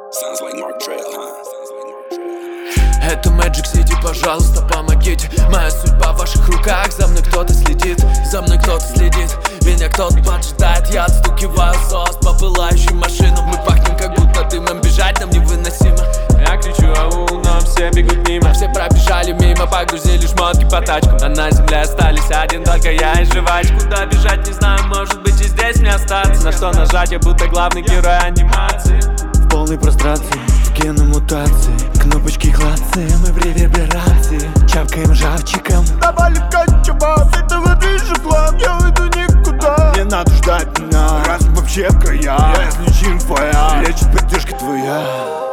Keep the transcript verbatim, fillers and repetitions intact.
Sounds like Mark Trail, huh? Это Magic City, пожалуйста, помогите. Моя судьба в ваших руках. За мной кто-то следит, за мной кто-то следит. Меня кто-то поджидает, я отстукиваю сос по пылающим машинам. Мы пахнем как будто дымом, бежать нам невыносимо. Я кричу ау, но все бегут мимо. Все пробежали мимо, погрузили шмотки по тачкам. А на земле остались один только я и жвачка. Куда бежать не знаю, может быть и здесь мне остаться. На что нажать, я будто главный герой анимации. В полной прострации, геномутации, кнопочки клацаем и в реверберации. Чавкаем жавчиком. Давай легкать, чувак, этого движу хлам. Я уйду никуда, не надо ждать меня. Раз вообще в края, я излечим твоя, лечит поддержка твоя.